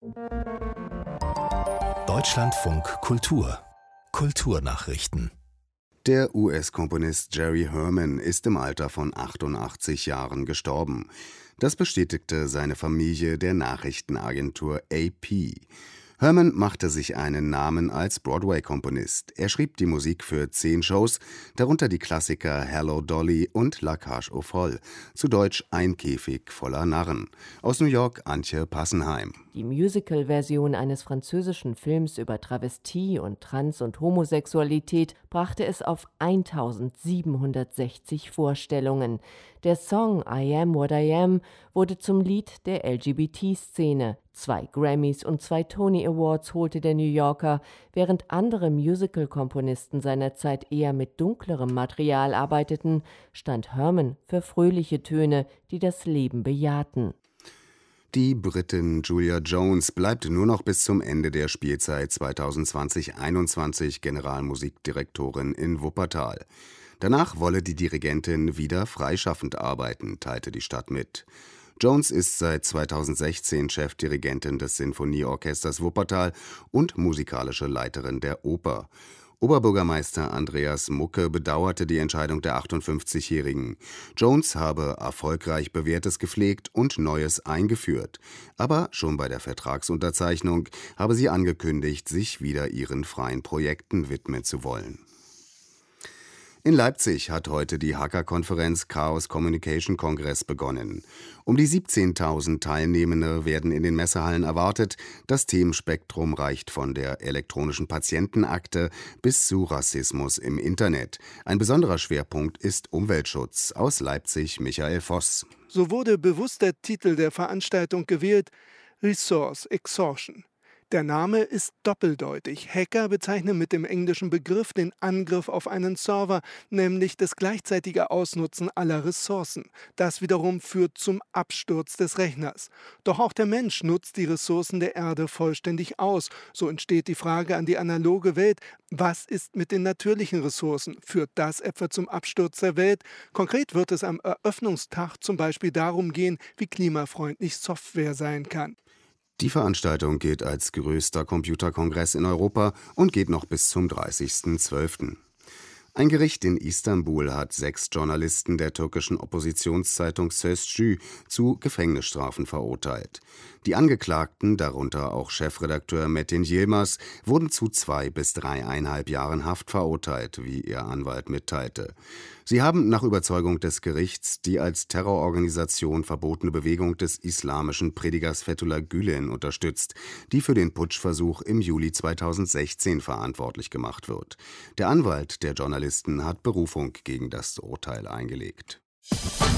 Deutschlandfunk Kultur Kulturnachrichten. Der US-Komponist Jerry Herman ist im Alter von 88 Jahren gestorben. Das bestätigte seine Familie der Nachrichtenagentur AP. Herman machte sich einen Namen als Broadway-Komponist. Er schrieb die Musik für 10 Shows, darunter die Klassiker Hello Dolly und La Cage aux Folles, zu Deutsch Ein Käfig voller Narren. Aus New York Antje Passenheim. Die Musical-Version eines französischen Films über Travestie und Trans- und Homosexualität brachte es auf 1760 Vorstellungen. Der Song I Am What I Am wurde zum Lied der LGBT-Szene. 2 Grammys und 2 Tony Awards holte der New Yorker, während andere Musical-Komponisten seiner Zeit eher mit dunklerem Material arbeiteten, stand Herman für fröhliche Töne, die das Leben bejahten. Die Britin Julia Jones bleibt nur noch bis zum Ende der Spielzeit 2020-21 Generalmusikdirektorin in Wuppertal. Danach wolle die Dirigentin wieder freischaffend arbeiten, teilte die Stadt mit. Jones ist seit 2016 Chefdirigentin des Sinfonieorchesters Wuppertal und musikalische Leiterin der Oper. Oberbürgermeister Andreas Mucke bedauerte die Entscheidung der 58-Jährigen. Jones habe erfolgreich Bewährtes gepflegt und Neues eingeführt. Aber schon bei der Vertragsunterzeichnung habe sie angekündigt, sich wieder ihren freien Projekten widmen zu wollen. In Leipzig hat heute die Hackerkonferenz Chaos Communication Kongress begonnen. Um die 17.000 Teilnehmende werden in den Messehallen erwartet. Das Themenspektrum reicht von der elektronischen Patientenakte bis zu Rassismus im Internet. Ein besonderer Schwerpunkt ist Umweltschutz. Aus Leipzig Michael Voss. So wurde bewusst der Titel der Veranstaltung gewählt: Resource Exhaustion. Der Name ist doppeldeutig. Hacker bezeichnen mit dem englischen Begriff den Angriff auf einen Server, nämlich das gleichzeitige Ausnutzen aller Ressourcen. Das wiederum führt zum Absturz des Rechners. Doch auch der Mensch nutzt die Ressourcen der Erde vollständig aus. So entsteht die Frage an die analoge Welt: Was ist mit den natürlichen Ressourcen? Führt das etwa zum Absturz der Welt? Konkret wird es am Eröffnungstag zum Beispiel darum gehen, wie klimafreundlich Software sein kann. Die Veranstaltung gilt als größter Computerkongress in Europa und geht noch bis zum 30.12. Ein Gericht in Istanbul hat 6 Journalisten der türkischen Oppositionszeitung Sözcü zu Gefängnisstrafen verurteilt. Die Angeklagten, darunter auch Chefredakteur Metin Yilmaz, wurden zu 2 bis 3,5 Jahren Haft verurteilt, wie ihr Anwalt mitteilte. Sie haben nach Überzeugung des Gerichts die als Terrororganisation verbotene Bewegung des islamischen Predigers Fethullah Gülen unterstützt, die für den Putschversuch im Juli 2016 verantwortlich gemacht wird. Der Anwalt der Journalisten hat Berufung gegen das Urteil eingelegt.